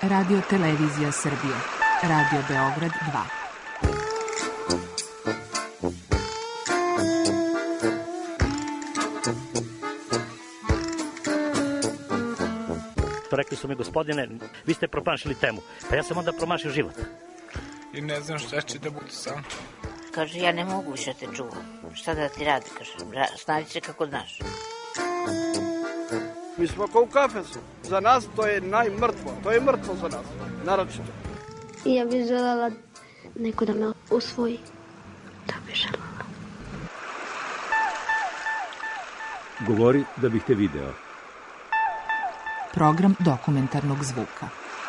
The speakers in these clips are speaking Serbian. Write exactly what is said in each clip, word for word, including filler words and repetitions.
Radio Televizija Srbije. Radio Beograd dva. Rekli su mi, gospodine, vi ste promašili temu. Pa ja sam onda promašio život. I ne znam šta će da bude sam. Kaže, ja ne mogu više te čuvam. Šta da ti radi, kaže, snađi se kako znaš. Mi smo kao u kafesu. Za nas to je najmrtvo. To je mrtvo za nas, naročito. I ja bih želela neko da me usvoji. Da bih želela. Govori da bih te video. Program dokumentarnog zvuka.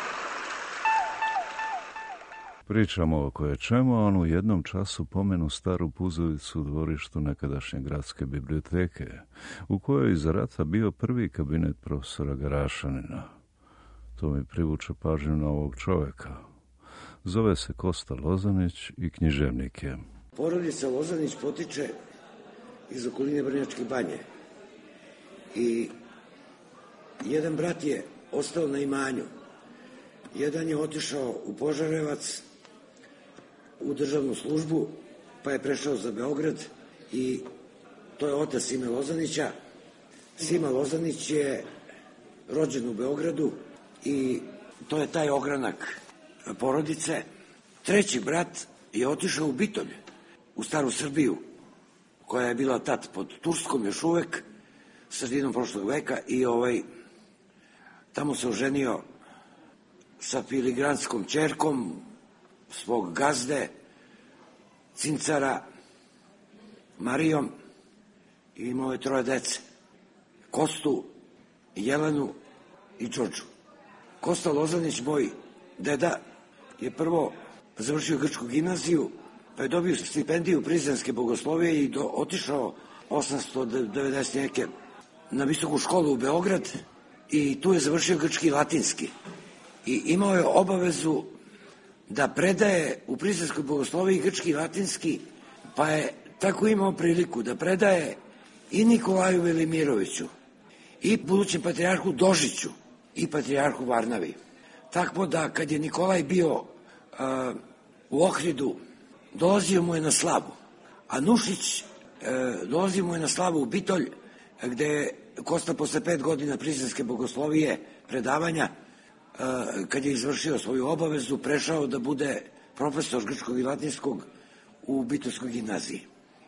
Pričamo o koje čemu, a on u jednom času pomenu staru puzovicu u dvorištu nekadašnje gradske biblioteke, u kojoj iza rata bio prvi kabinet profesora Garašanina. To mi privuče pažnju na ovog čoveka. Zove se Kosta Lozanić i književnik je. Porodica Lozanić potiče iz okoline Vrnjačke Banje. I jedan brat je ostao na imanju. Jedan je otišao u Požarevac u državnu službu, pa je prešao za Beograd i to je otac Sime Lozanića. Sima Lozanić je rođen u Beogradu i to je taj ogranak porodice. Treći brat je otišao u Bitolj, u staru Srbiju, koja je bila tad pod Turskom još uvek, sredinom prošlog veka, i ovaj, tamo se oženio sa filigranskom ćerkom svog gazde, Cincara, Marijom, i imao je troje dece, Kostu, Jelenu i Đorđu. Kosta Lozanić, moj deda, je prvo završio grčku gimnaziju, pa je dobio stipendiju Prizrenske bogoslovije i do, otišao osamsto devedeset neke na visoku školu u Beograd i tu je završio grčki i latinski. I imao je obavezu da predaje u Prizrenskoj bogosloviji grčki i latinski, pa je tako imao priliku da predaje i Nikolaju Velimiroviću, i budućem patrijarhu Dožiću, i patrijarhu Varnavi. Tako da kad je Nikolaj bio uh, u Ohridu, dolazio mu je na slavu, a Nušić uh, dolazio mu je na slavu u Bitolj, gde je Kosta posle pet godina Prizrenske bogoslovije predavanja, kad je izvršio svoju obavezu, prešao da bude profesor grčkog i latinskog u Bitoljskoj gimnaziji.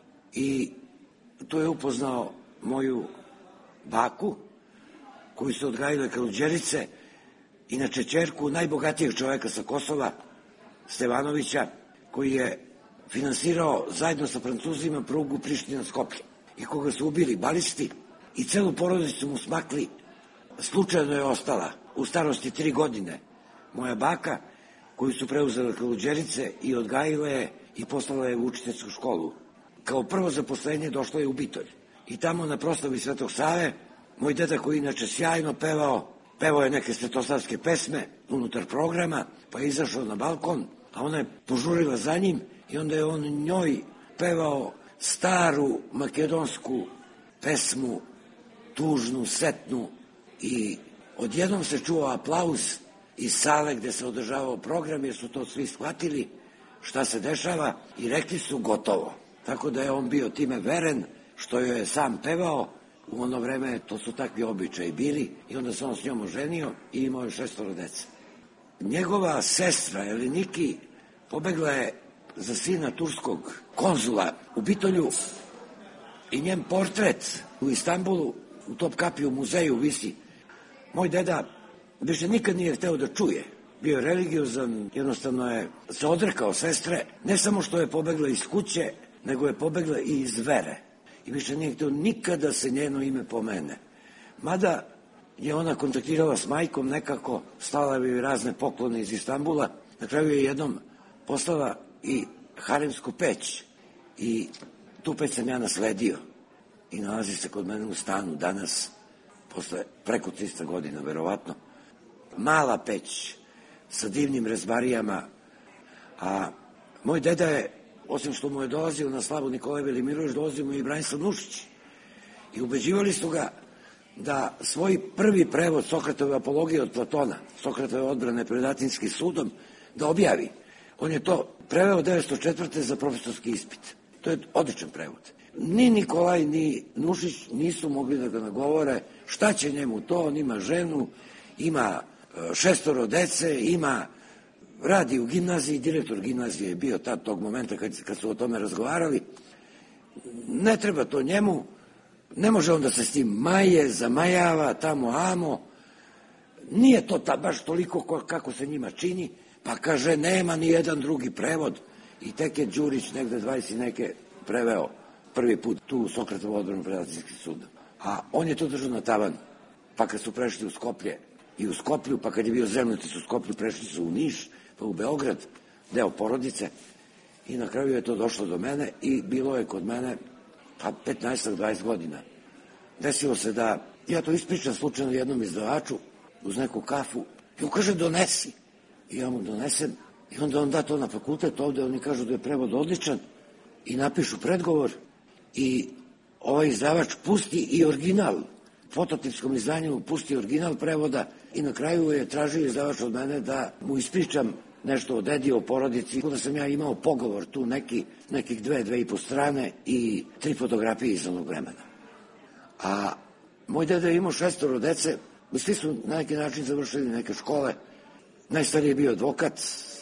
I to je upoznao moju baku, koju su odgajile Kaluđerice, inače ćerku najbogatijeg čoveka sa Kosova, Stevanovića, koji je finansirao zajedno sa Francuzima prugu Priština-Skoplje i koga su ubili balisti i celu porodicu mu smakli. Slučajno je ostala u starosti tri godine moja baka, koju su preuzele Kaluđerice i odgajile je i poslala je u učiteljsku školu. Kao prvo zaposlenje došlo je u Bitolj. I tamo na proslavi Svetog Save, moj deda, koji inače sjajno pevao, pevao je neke svetosavske pesme unutar programa, pa je izašao na balkon, a ona je požurila za njim i onda je on njoj pevao staru makedonsku pesmu, tužnu, setnu, i odjednom se čuo aplauz iz sale gde se održavao program, jer su to svi shvatili šta se dešava i rekli su gotovo. Tako da je on bio time veren, što joj je sam pevao. U ono vreme to su takvi običaji bili i onda se on s njom oženio i imao je šestoro dece. Njegova sestra Eleniki pobegla je za sina turskog konzula u Bitolju i njen portret u Istanbulu u Topkapi u muzeju visi. Moj deda više nikad nije hteo da čuje. Bio je religiozan, jednostavno je se odrekao sestre, ne samo što je pobegla iz kuće, nego je pobegla i iz vere. I više nije hteo nikada se njeno ime pomene. Mada je ona kontaktirala s majkom nekako, stala je razne poklone iz Istanbula, na kraju je jednom poslala i haremsku peć. I tu peć sam ja nasledio i nalazi se kod mene u stanu danas, posle preko trista godina, verovatno. Mala peć sa divnim rezbarijama, a moj deda je, osim što mu je dolazio na slavu Nikolaj Velimirović, dolazio mu i Branislav Nušić. I ubeđivali su ga da svoj prvi prevod Sokratove apologije od Platona, Sokratove odbrane pred Atinskim sudom, da objavi. On je to preveo devetsto četvrte za profesorski ispit. To je odličan prevod. Ni Nikolaj, ni Nušić nisu mogli da ga nagovore šta će njemu to, on ima ženu, ima šestoro dece, ima, radi u gimnaziji, direktor gimnazije je bio tad tog momenta kad, kad su o tome razgovarali. Ne treba to njemu, ne može on da se s tim maje, zamajava, tamo amo. Nije to ta baš toliko kako se njima čini, pa kaže nema ni jedan drugi prevod. I tek je Đurić negde dvadeset neke preveo prvi put tu Sokratovu odbranu pred Atinskim sudom. A on je to držao na tavanu. Pa kad su prešli u Skoplje i u Skoplju, pa kad je bio zemljotres u Skoplju, prešli su u Niš, pa u Beograd, deo porodice. I na kraju je to došlo do mene i bilo je kod mene pa petnaest do dvadeset godina. Desilo se da ja to ispričam slučajno jednom izdavaču uz neku kafu i on kaže donesi. I ja mu donesem i onda on da to na fakultet ovde, oni kažu da je prevod odličan i napišu predgovor i ovaj izdavač pusti i original, fototipskom izdanju pusti original prevoda i na kraju je tražio izdavač od mene da mu ispričam nešto o dedi, o porodici, da sam ja imao pogovor tu neki, nekih dve, dve i po strane i tri fotografije iz onog vremena. A moj deda je imao šestoro dece, svi su na neki način završili neke škole, najstariji je bio advokat,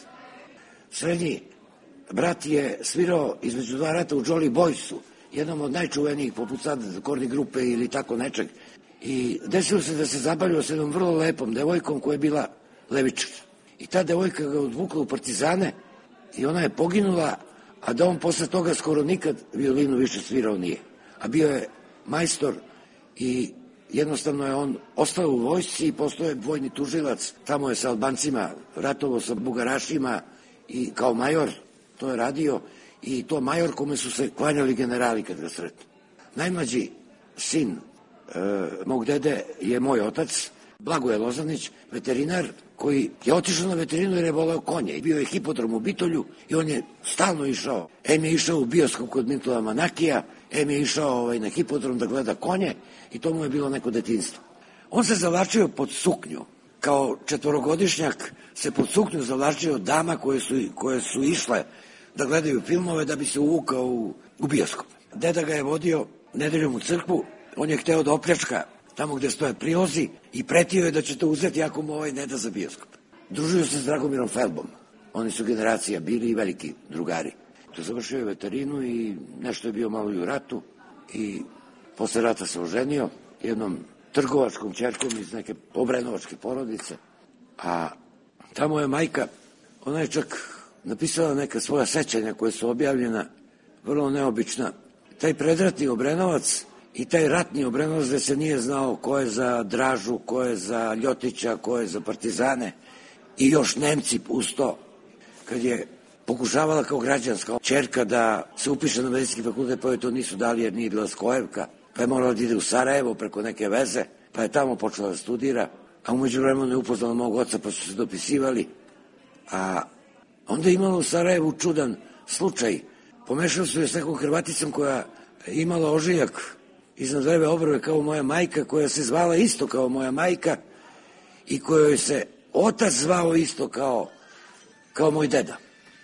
srednji brat je svirao između dva rata u Jolly Boysu, jednom od najčuvenijih, poput sad Korni grupe ili tako nečeg. I desilo se da se zabavljao s jednom vrlo lepom devojkom koja je bila levičar. I ta devojka ga odvukla u partizane i ona je poginula, a da on posle toga skoro nikad violinu više svirao nije. A bio je majstor i jednostavno je on ostao u vojsci i postao je vojni tužilac. Tamo je sa Albancima ratovao sa Bugarašima i kao major to je radio i to major kome su se klanjali generali kad ga sretnu. Najmlađi sin e, mog dede je moj otac, Blagoje Lozanić, veterinar koji je otišao na veterinu jer je voleo konje. I bio je hipodrom u Bitolju i on je stalno išao. Em je išao u bioskop kod Mitova Manakija, em je išao ovaj, na hipodrom da gleda konje i to mu je bilo neko detinjstvo. On se zavlačio pod suknju. Kao četvorogodišnjak se pod suknju zavlačio dama koje su, koje su išle da gledaju filmove da bi se uvukao u, u bioskop. Deda ga je vodio nedeljom u crkvu, on je hteo da opljačka tamo gde stoje prilozi i pretio je da će to uzeti ako mu ovaj ne da za bioskop. Družio se s Dragomirom Felbom. Oni su generacija bili i veliki drugari. To završio je veterinu i nešto je bio malo i u ratu i posle rata se oženio jednom trgovačkom ćerkom iz neke obrenovačke porodice. A tamo je majka, ona je čak napisala neka svoja sećanja koja su objavljena, vrlo neobična. Taj predratni Obrenovac i taj ratni Obrenovac gde se nije znao ko je za Dražu, ko je za Ljotića, ko je za partizane i još Nemci uz to. Kad je pokušavala kao građanska ćerka da se upiše na medicinski fakultet, pa joj to nisu dali jer nije bila skojevka, pa je morala da ide u Sarajevo preko neke veze, pa je tamo počela da studira, a umeđu vremenu je upoznala mog oca pa su se dopisivali. A onda je imala u Sarajevu čudan slučaj. Pomešali su je s nekom Hrvaticom koja je imala ožiljak iznad leve obrve kao moja majka, koja se zvala isto kao moja majka i kojoj se otac zvao isto kao, kao moj deda.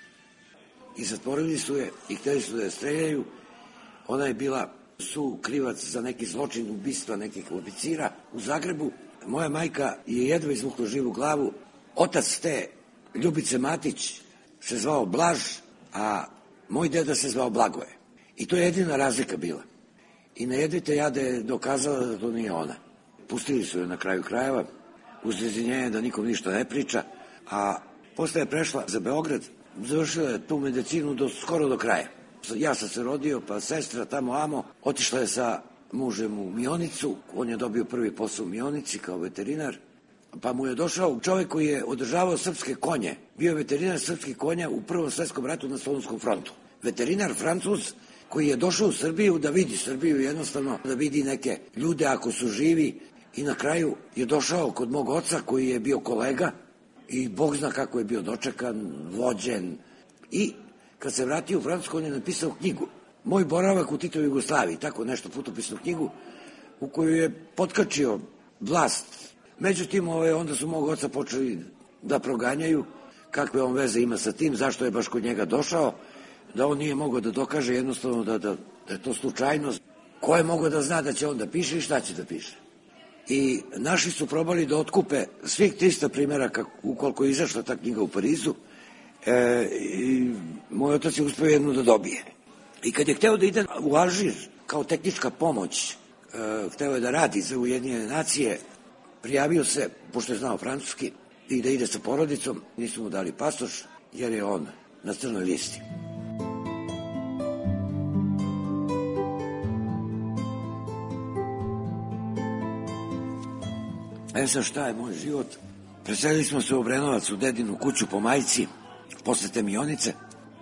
I zatvorili su je i hteli su da je streljaju. Ona je bila su krivac za neki zločin ubistva nekih oficira u Zagrebu. Moja majka je jedva izvukla živu glavu. Otac te Ljubice Matić se zvao Blaž, a moj deda se zvao Blagoje. I to je jedina razlika bila. I na jedvite jade je dokazala da to nije ona. Pustili su je na kraju krajeva, uz izvinjenje da nikom ništa ne priča, a posle je prešla za Beograd, završila je tu medicinu do, skoro do kraja. Ja sam se rodio, pa sestra tamo amo, otišla je sa mužem u Mionicu, on je dobio prvi posao u Mionici kao veterinar, pa mu je došao čovjek koji je održavao srpske konje, bio je veterinar srpskih konja u Prvom svetskom ratu na Solunskom frontu. Veterinar Francuz koji je došao u Srbiju da vidi Srbiju, jednostavno da vidi neke ljude ako su živi i na kraju je došao kod mog oca koji je bio kolega i Bog zna kako je bio dočekan, vođen i kad se vratio u Francusku on je napisao knjigu. Moj boravak u Titovoj Jugoslaviji, tako nešto, putopisnu knjigu, u koju je potkačio vlast. Međutim, ove, onda su mog oca počeli da proganjaju kakve on veze ima sa tim, zašto je baš kod njega došao, da on nije mogao da dokaže jednostavno da, da, da je to slučajnost. Ko je mogao da zna da će on da piše i šta će da piše. I naši su probali da otkupe svih trista primjeraka ukoliko je izašla ta knjiga u Parizu. E, i moj otac je uspio jednu da dobije. I kad je hteo da ide u Alžir kao tehnička pomoć, e, hteo je da radi za Ujedinjene nacije, prijavio se, pošto je znao francuski, i da ide sa porodicom, nisu mu dali pasoš, jer je on na crnoj listi. E sad šta je moj život? Preselili smo se u Obrenovac, u dedinu kuću po majci, posle te Mionice,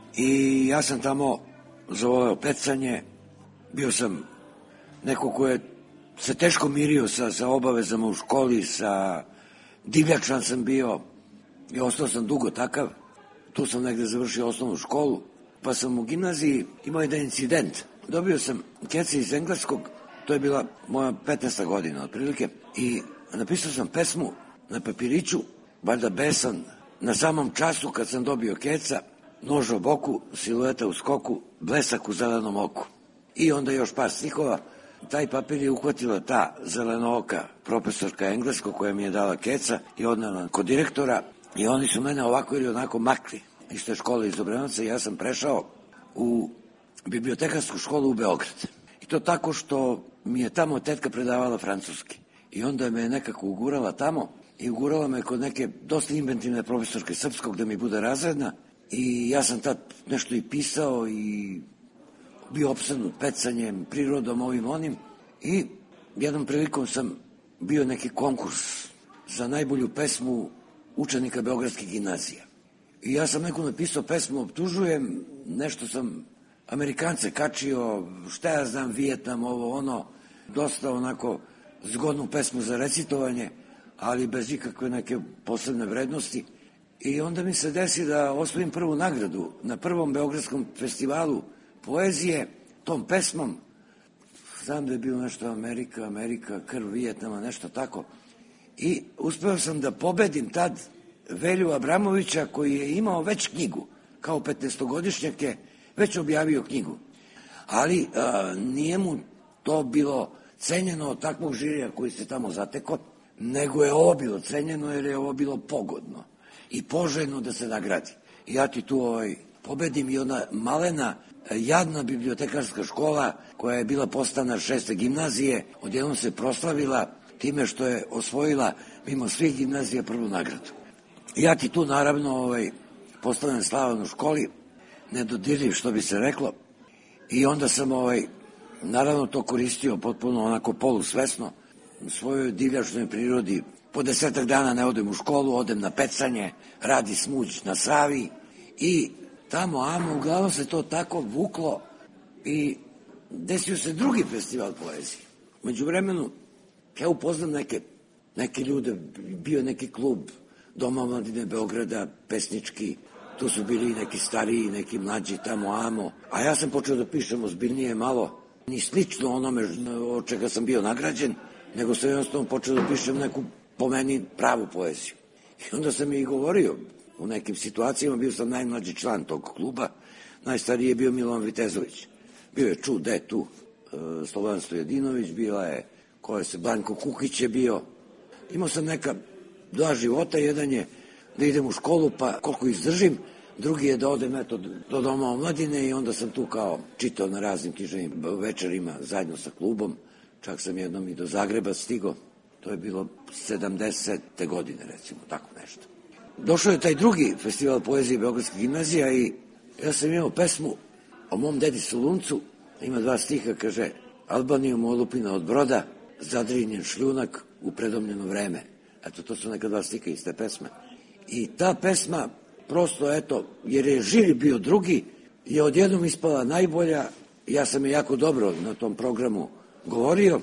i ja sam tamo zavoleo pecanje, bio sam neko ko je se teško mirio sa, sa obavezama u školi, sa divljačan sam bio i ostao sam dugo takav. Tu sam negde završio osnovnu školu, pa sam u gimnaziji imao jedan incident. Dobio sam kece iz engleskog, to je bila moja petnaesta godina otprilike, i napisao sam pesmu na papiriću, valjda besan, na samom času kad sam dobio keca, nož o boku, silueta u skoku, blesak u zelenom oku. I onda još par stihova. Taj papir je uhvatila ta zelenooka profesorka engleskog koja mi je dala keca i odnala kod direktora, i oni su mene ovako ili onako makli iz te škole iz Obrenovca i ja sam prešao u bibliotekarsku školu u Beograd. I to tako što mi je tamo tetka predavala francuski. I onda me je nekako ugurala tamo i ugurala me kod neke dosta inventivne profesorke srpskog da mi bude razredna, i ja sam tad nešto i pisao i bio opsednut pecanjem, prirodom, ovim onim, i jednom prilikom sam bio neki konkurs za najbolju pesmu učenika Beogradske gimnazije. I ja sam neku napisao pesmu, optužujem, nešto sam Amerikance kačio, šta ja znam, Vijetnam, ovo ono, dosta onako zgodnu pesmu za recitovanje, ali bez ikakve neke posebne vrednosti. I onda mi se desi da osvojim prvu nagradu na prvom Beogradskom festivalu poezije tom pesmom. Znam da je bilo nešto Amerika, Amerika, krv Vijetnama, nešto tako. I uspeo sam da pobedim tad Velju Abramovića, koji je imao već knjigu, kao petnaestogodišnjak je već objavio knjigu. Ali a, nije mu to bilo cenjeno od takvog žirija koji se tamo zateko, nego je ovo bilo cenjeno jer je ovo bilo pogodno i poželjno da se nagradi. I ja ti tu ovaj, pobedim, i ona malena, jadna bibliotekarska škola koja je bila postana šeste gimnazije, odjednom se proslavila time što je osvojila mimo svih gimnazija prvu nagradu. I ja ti tu naravno ovaj, postanem slavan u školi, nedodirljiv što bi se reklo, i onda sam ovaj, naravno to koristio potpuno onako polusvesno u svojoj divljačnoj prirodi. Po desetak dana ne odem u školu, odem na pecanje, radi smuđ na Savi, i tamo, amo, uglavnom se to tako vuklo i desio se drugi festival poezije. Među vremenu, ja upoznam neke, neke ljude, bio neki klub Doma omladine Beograda, pesnički, tu su bili neki stariji, neki mlađi, tamo, amo, a ja sam počeo da pišem ozbiljnije malo, ni slično onome od čega sam bio nagrađen, nego sam jednostavno počeo da pišem neku, po meni, pravu poeziju. I onda sam i govorio, u nekim situacijama, bio sam najmlađi član tog kluba, najstariji je bio Milovan Vitezović. Bio je Ču, de tu, e, Slobodan Stojadinović, bila je, ko je se, Blanko Kukić je bio. Imao sam neka dva života, jedan je da idem u školu, pa koliko izdržim, drugi je da odem eto, do Doma omladine, i onda sam tu kao čitao na raznim književnim večerima zajedno sa klubom, čak sam jednom i do Zagreba stigao, to je bilo sedamdesete godine, recimo, tako nešto. Došao je taj drugi festival poezije Beogradske gimnazija i ja sam imao pesmu o mom dedi Soluncu, ima dva stiha, kaže: Albanijom olupina od broda, zadrinjen šljunak u predomljeno vreme. Eto, to su neka dva stiha iz te pesme. I ta pesma, prosto, eto, jer je žiri bio drugi, je odjednom ispala najbolja, ja sam je jako dobro na tom programu govorio,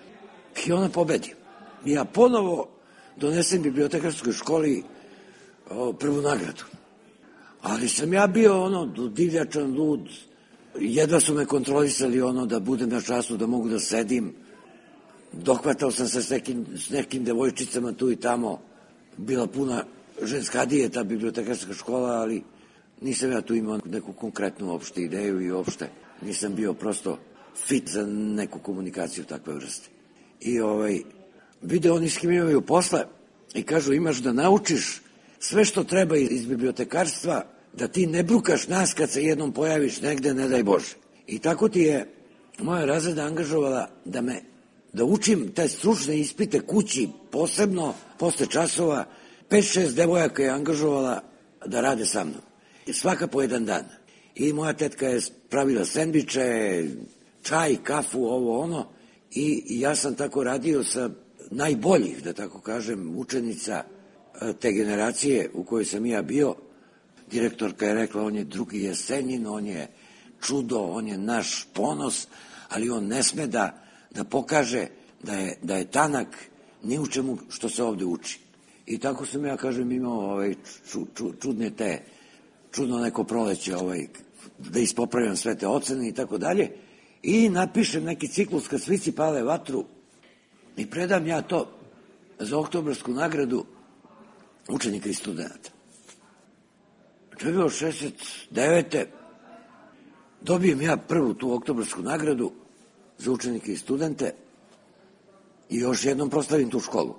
i ona pobedi. I ja ponovo donesem bibliotekarskoj školi o, prvu nagradu. Ali sam ja bio ono divljačan, lud, jedva su me kontrolisali ono da budem na času, da mogu da sedim. dohvatao sam se s nekim, s nekim devojčicama tu i tamo, bila puna ženskadije ta bibliotekarska škola, ali nisam ja tu imao neku konkretnu opšte ideju i uopšte nisam bio prosto fit za neku komunikaciju takve vrste. I ovaj, vide oni s kim imaju posle i kažu imaš da naučiš sve što treba iz bibliotekarstva, da ti ne brukaš nas kad se jednom pojaviš negde, ne daj Bože. I tako ti je moja razreda angažovala da me, da učim te stručne ispite kući, posebno posle časova, pet šest devojaka je angažovala da rade sa mnom. I svaka po jedan dan. I moja tetka je pravila sendviče, čaj, kafu, ovo ono. I ja sam tako radio sa najboljih, da tako kažem, učenica te generacije u kojoj sam ja bio. Direktorka je rekla, on je drugi Jesenjin, on je čudo, on je naš ponos, ali on ne sme da, da pokaže da je, da je tanak ni u čemu što se ovde uči. I tako sam ja, kažem, imao ovaj, ču, ču, čudne te, čudno neko proleće, ovaj, da ispopravljam sve te ocene i tako dalje. I napišem neki ciklus kad svici pale vatru i predam ja to za oktobarsku nagradu učenika i studenta. To je bilo šezdeset devete Dobijem ja prvu tu oktobarsku nagradu za učenike i studente i još jednom proslavim tu školu.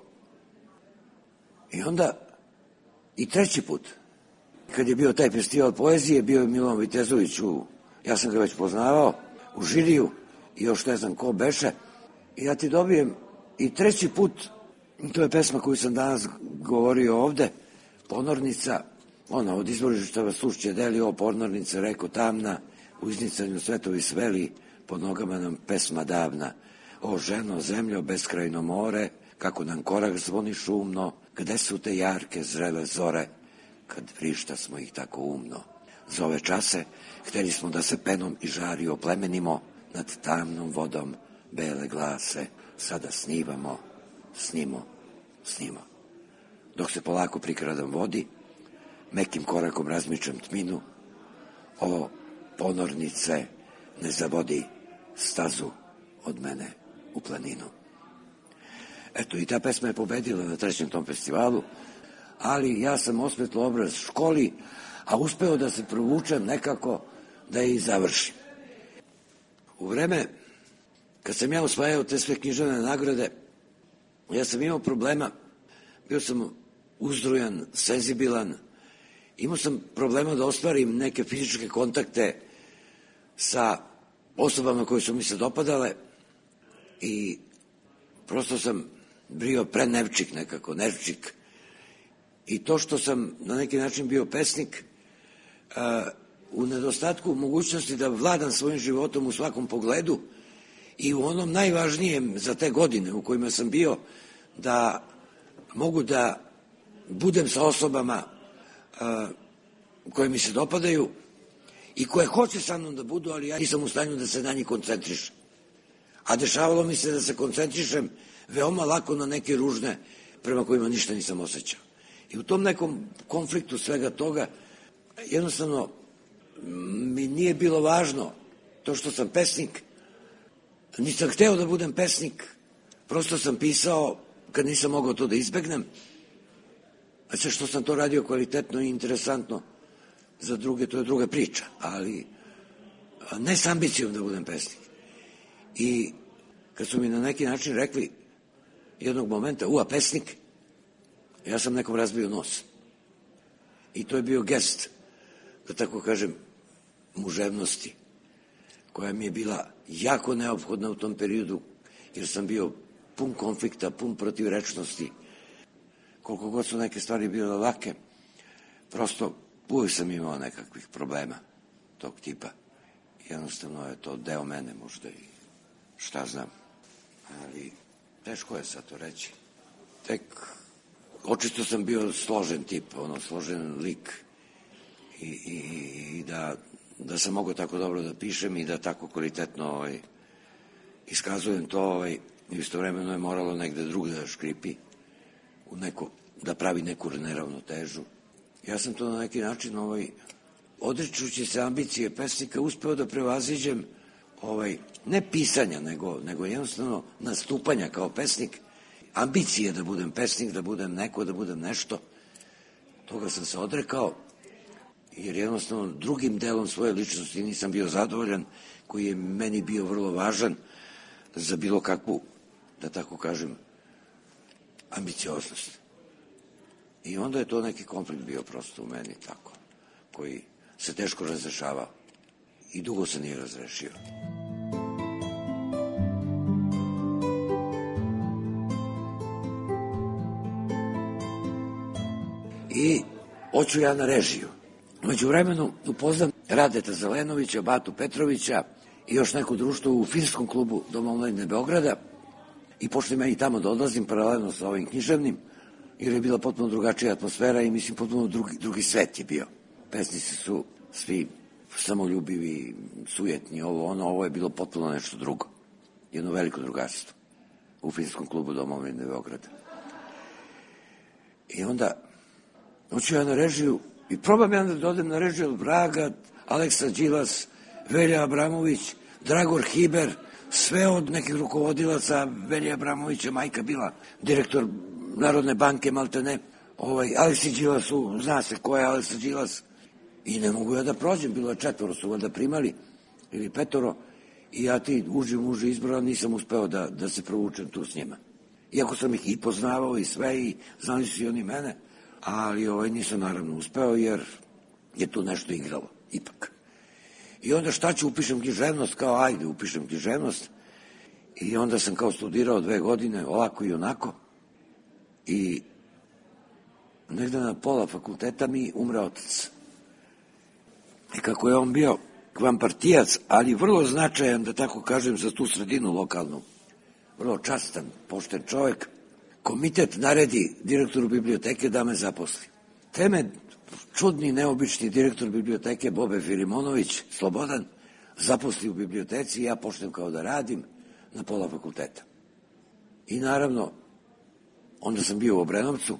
I onda i treći put, kad je bio taj festival poezije, bio je Milovan Vitezović, u, ja sam ga već poznavao, u žiriju i još ne znam ko beše. I ja ti dobijem i treći put, to je pesma koju sam danas govorio ovde, Ponornica, ona od izvorišta slušće deli, o Ponornica, reko tamna, u iznicanju svetovi sveli, pod nogama nam pesma davna. O ženo, zemljo, beskrajno more, kako nam korak zvoni šumno, gde su te jarke zrele zore, kad vrišta smo ih tako umno. Za ove čase hteli smo da se penom i žari oplemenimo, nad tamnom vodom bele glase, sada snivamo, snimo, snimo. Dok se polako prikradam vodi, mekim korakom razmičam tminu, o ponornice, ne zavodi stazu od mene u planinu. Eto, i ta pesma je pobedila na trećem tom festivalu, ali ja sam osvetlo obraz školi, a uspeo da se provučem nekako da je i završim. U vreme, kad sam ja osvajao te sve književne nagrade, ja sam imao problema, bio sam uzdrujan, senzibilan, imao sam problema da ostvarim neke fizičke kontakte sa osobama koje su mi se dopadale i prosto sam bio prenevčik nekako, nevčik. I to što sam na neki način bio pesnik, uh, u nedostatku mogućnosti da vladam svojim životom u svakom pogledu i u onom najvažnijem za te godine u kojima sam bio, da mogu da budem sa osobama uh, koje mi se dopadaju i koje hoće sa mnom da budu, ali ja nisam u stanju da se na njih koncentrišem. A dešavalo mi se da se koncentrišem veoma lako na neke ružne prema kojima ništa nisam osjećao. I u tom nekom konfliktu svega toga jednostavno mi nije bilo važno to što sam pesnik, nisam hteo da budem pesnik, prosto sam pisao kad nisam mogao to da izbegnem, a sve što sam to radio kvalitetno i interesantno za druge, to je druga priča, ali ne s ambicijom da budem pesnik. I kad su mi na neki način rekli jednog momenta, ua, pesnik, ja sam nekom razbio nos. I to je bio gest, da tako kažem, muževnosti, koja mi je bila jako neophodna u tom periodu, jer sam bio pun konflikta, pun protivrečnosti. Koliko god su neke stvari bile lake, prosto uvijek sam imao nekakvih problema tog tipa. Jednostavno je to deo mene možda i šta znam. Ali teško je sad to reći. Tek očito sam bio složen tip, ono, složen lik i, i, i da, da sam mogao tako dobro da pišem i da tako kvalitetno ovaj, iskazujem to, ovaj, istovremeno je moralo negde drugde da škripi, u neko, da pravi neku neravnotežu. Ja sam to na neki način, ovaj, odričući se ambicije pesnika, uspeo da prevaziđem ovaj, ne pisanja, nego, nego jednostavno nastupanja kao pesnik, ambicije da budem pesnik, da budem neko, da budem nešto. Toga sam se odrekao, jer jednostavno drugim delom svoje ličnosti nisam bio zadovoljan, koji je meni bio vrlo važan za bilo kakvu, da tako kažem, ambicioznost. I onda je to neki konflikt bio prosto u meni, tako, koji se teško razrešavao i dugo se nije razrešio. I hoću ja na režiju. Među vremenu upoznam Radeta Zelenovića, Batu Petrovića i još neko društvo u Filmskom klubu Doma omladine Beograda i počnem ja i tamo da odlazim paralelno sa ovim književnim, jer je bila potpuno drugačija atmosfera i mislim potpuno drugi, drugi svet je bio. Pesnici su svi samoljubivi, sujetni, ovo, ono, ovo je bilo potpuno nešto drugo. Jedno veliko drugarstvo u Filmskom klubu Doma omladine Beograda. I onda hoću ja na režiju i probam ja da dodem na režiju od Vraga, Aleksa Đilas, Velja Abramović, Dragor Hiber, sve od nekih rukovodilaca. Velja Abramovića majka bila direktor Narodne banke, maltene, ovaj, Aleksi Đilasu, zna se ko je Aleksa Đilas, i ne mogu ja da prođem, bilo je četvoro su valjda primali, ili petoro, i ja ti uži muži izbrala, nisam uspeo da, da se provučem tu s njima. Iako sam ih i poznavao i sve, i znali su i oni mene, ali ovaj, nisam naravno uspeo, jer je tu nešto igralo, ipak. I onda šta ću, upišem književnost, kao ajde, upišem književnost, i onda sam kao studirao dve godine, ovako i onako, i negde na pola fakulteta mi umre otac. I kako je on bio kvampartijac, ali vrlo značajan, da tako kažem, za tu sredinu lokalnu, vrlo častan, pošten čovjek, komitet naredi direktoru biblioteke da me zaposli. Teme čudni, neobični direktor biblioteke Bobe Filimonović, Slobodan, zaposli u biblioteci i ja počnem kao da radim na pola fakulteta. I naravno, onda sam bio u Obrenovcu,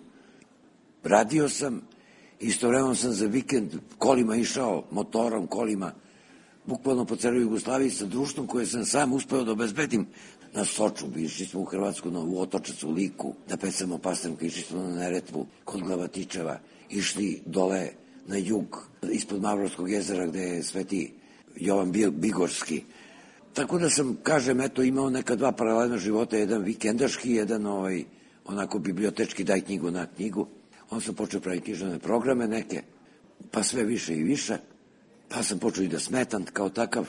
radio sam, istovremeno sam za vikend kolima išao, motorom, kolima, bukvalno po celoj Jugoslaviji sa društvom koje sam sam uspeo da obezbedim na Soču. Išli smo u Hrvatsku, na, u Otočac, u Liku, da pecamo pastrnke, išli smo na Neretvu, kod Glavatičeva, išli dole na jug, ispod Mavrovskog jezera, gde je Sveti Jovan Bigorski. Tako da sam, kažem, eto, imao neka dva paralelna života, jedan vikendaški, jedan ovaj, onako bibliotečki, daj knjigu na knjigu. On sam počeo praviti književne programe neke, pa sve više i više, pa sam počeo i da smetam kao takav.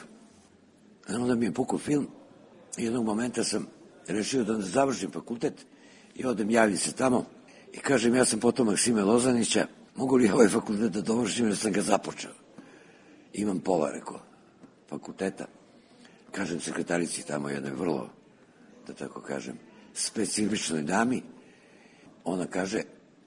A onda mi je pukao film i jednog momenta sam rešio da završim fakultet i odem, javim se tamo i kažem, ja sam potomak Sime Lozanića, mogu li ovaj fakultet da dovršim, jer sam ga započeo. Imam pola, rekao, fakulteta. Kažem sekretarici tamo, jednoj vrlo, da tako kažem, specifičnoj dami, ona kaže,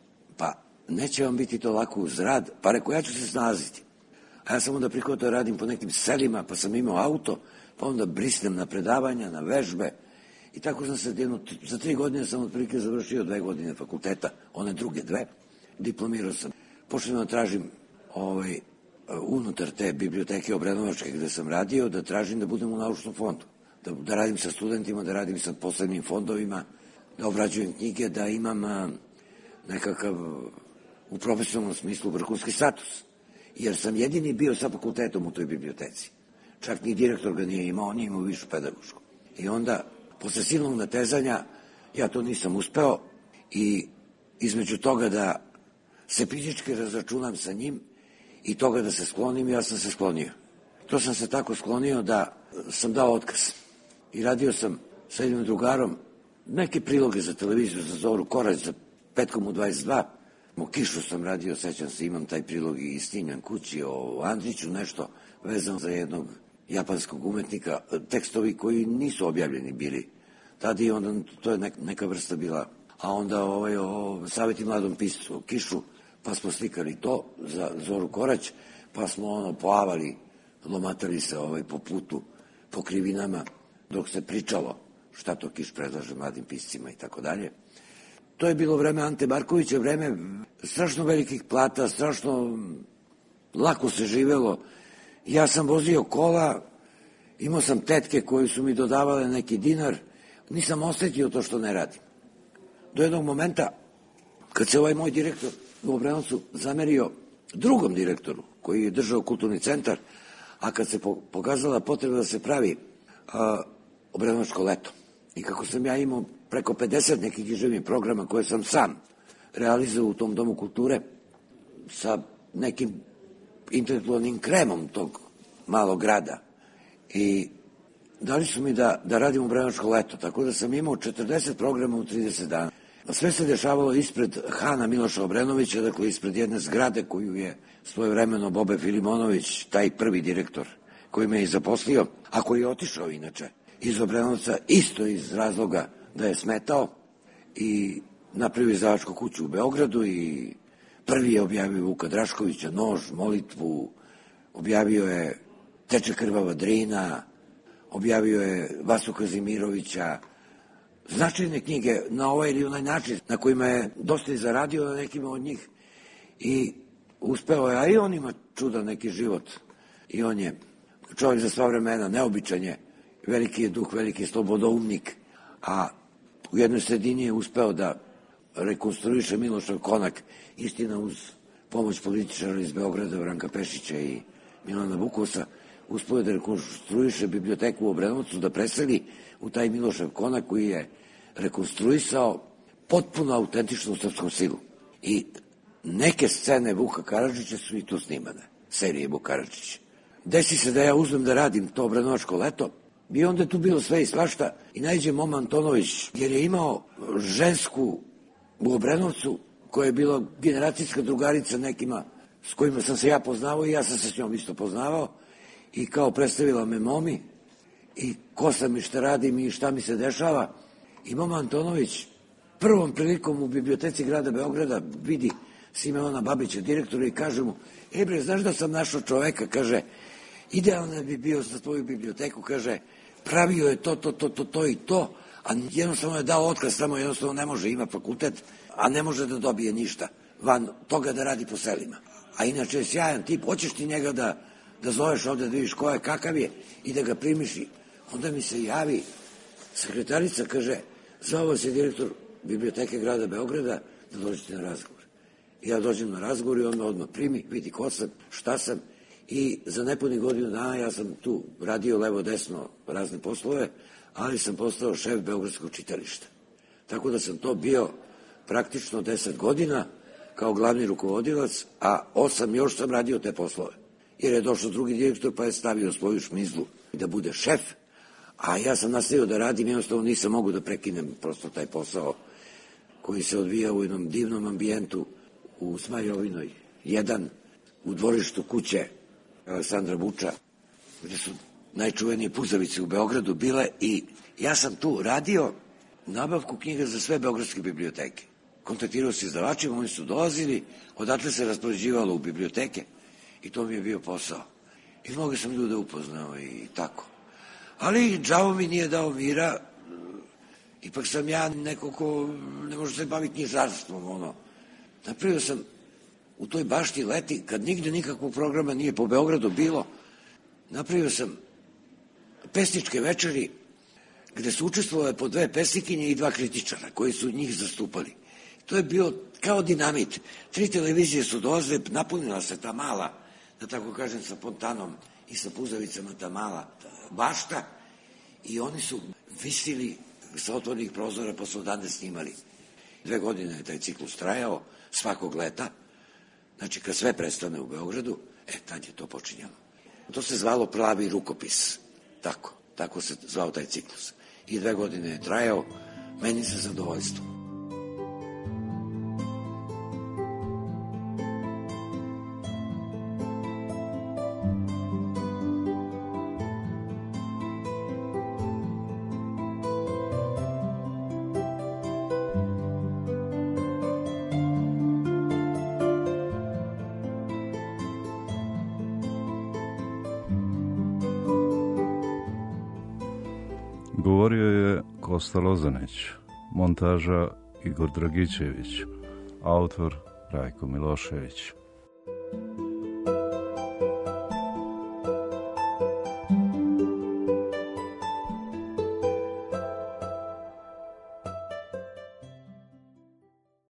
pa neće vam biti to lako uz rad, pa rekao, ja ću se snaziti. A ja sam onda prihvatio radim po nekim selima, pa sam imao auto, pa onda brisnem na predavanja, na vežbe, i tako sam se jedno, za tri godine sam otprilike završio dve godine fakulteta, one druge dve, diplomirao sam. Počeo da tražim ovaj, unutar te biblioteke Obrenovačke gde sam radio, da tražim da budem u naučnom fondu, da, da radim sa studentima, da radim sa posebnim fondovima, da obrađujem knjige, da imam a, nekakav u profesionalnom smislu vrhunski status. Jer sam jedini bio sa fakultetom u toj biblioteci. Čak ni direktor ga nije imao, on nije imao višu pedagošku. I onda, posle silnog natezanja, ja to nisam uspeo i između toga da se fizički razračunam sa njim i toga da se sklonim, ja sam se sklonio. To sam se tako sklonio da sam dao otkaz. I radio sam sa jednim drugarom neke priloge za televiziju, za Zoru Korać, za Petkom u dvadeset dva. O Kišu sam radio, sećam se, imam taj prilog i snimljen kući, o Andriću nešto vezano za jednog japanskog umetnika, tekstovi koji nisu objavljeni bili. Tada i onda to je neka vrsta bila. A onda ovaj, o Saveti mladom piscu, o Kišu, pa smo slikali to za Zoru Korać, pa smo ono poavali, lomatali se ovaj, po putu, po krivinama, dok se pričalo šta to Kiš predlaže mladim piscima i tako dalje. To je bilo vreme Ante Markovića, vreme strašno velikih plata, strašno lako se živelo. Ja sam vozio kola Imao sam tetke koje su mi dodavale neki dinar, nisam osjetio to što ne radim. Do jednog momenta, kad se ovaj moj direktor u Obrenovcu zamerio drugom direktoru, koji je držao kulturni centar, a kad se pokazala potreba da se pravi a, Obrenovačko leto. I kako sam ja imao preko pedeset nekih književnih programa koje sam sam realizao u tom domu kulture sa nekim intelektualnim kremom tog malog grada. I dali su mi da, da radim Obrenovačko leto, tako da sam imao četrdeset programa u trideset dana. Sve se dešavalo ispred Hana Miloša Obrenovića, dakle ispred jedne zgrade koju je svojevremeno Bobe Filimonović, taj prvi direktor koji me je zaposlio, a koji je otišao inače iz Obrenovca, isto iz razloga da je smetao, i napravio izdavačku kuću u Beogradu i prvi je objavio Vuka Draškovića, Nož, Molitvu, objavio je Teče krvava Drina, objavio je Vasu Kazimirovića, značajne knjige na ovaj ili onaj način na kojima je dosta i zaradio na nekima od njih i uspeo je, a i on ima čudan neki život i on je čovjek za sva vremena, neobičan je, veliki je duh, veliki je slobodoumnik, a u jednoj sredini je uspeo da rekonstruiše Milošev konak, istina uz pomoć političara iz Beograda, Vranka Pešića i Milana Vukosa, uspeo da rekonstruiše biblioteku u Obrenovcu, da preseli u taj Milošev konak koji je rekonstruisao potpuno autentičnu srpskom silu. I neke scene Vuka Karadžića su i tu snimane, serije Vuk Karadžić. Desi se da ja uzmem da radim to Obrenovačko leto i onda je tu bilo sve i svašta i nađe Moma Antonović, jer je imao žensku u Obrenovcu koja je bila generacijska drugarica nekima s kojima sam se ja poznavao i ja sam se s njom isto poznavao i kao predstavila me Momi i ko sam i šta radim i šta mi se dešava. I Moma Antonović prvom prilikom u biblioteci grada Beograda vidi Simeona Babića, direktora, i kaže mu: e bre, znaš da sam našao čoveka, kaže, idealno bi bio za tvoju biblioteku, kaže, pravio je to, to, to, to, to i to, a jednostavno je dao otkaz, samo jednostavno ne može, ima fakultet, a ne može da dobije ništa van toga da radi po selima. A inače je sjajan tip, hoćeš ti njega da, da zoveš ovde da vidiš ko je, kakav je i da ga primiš. Onda mi se javi sekretarica, kaže, zvao se direktor biblioteke grada Beograda da dođete na razgovor. I ja dođem na razgovor i on me odmah primi, vidi ko sam, šta sam, i za nepunih godinu dana ja sam tu radio levo-desno razne poslove, ali sam postao šef Beogradskog čitališta. Tako da sam to bio praktično deset godina kao glavni rukovodilac, a osam još sam radio te poslove. Jer je došao drugi direktor pa je stavio svoju šmizlu da bude šef, a ja sam nastavio da radim, jednostavno nisam mogu da prekinem prosto taj posao koji se odvija u jednom divnom ambijentu u Smajovinoj jedan, u dvorištu kuće Aleksandra Vuča, gde su najčuvenije puzavice u Beogradu bile, i ja sam tu radio nabavku knjiga za sve beogradske biblioteke. Kontaktirao se izdavačima, oni su dolazili, odatle se raspoređivalo u biblioteke i to mi je bio posao. I mnogo sam ljude upoznao i tako. Ali đavo mi nije dao mira, ipak sam ja neko ko ne može se baviti knjižarstvom, ono. Napravio sam u toj bašti leti, kad nigde nikakvog programa nije po Beogradu bilo, napravio sam pesničke večeri gde su učestvovale po dve pesnikinje i dva kritičara koji su njih zastupali. To je bio kao dinamit. Tri televizije su dolazile, napunila se ta mala, da tako kažem, sa fontanom i sa puzavicama ta mala bašta, i oni su visili sa otvornih prozora pa su odande snimali. Dve godine je taj ciklus trajao, svakog leta, znači kad sve prestane u Beogradu, e, tad je to počinjalo. To se zvalo Plavi rukopis, tako, tako se zvao taj ciklus. I dve godine je trajao, meni sa zadovoljstvom. Govorio je Kosta Lozanić, montaža Igor Dragićević, autor Rajko Milošević.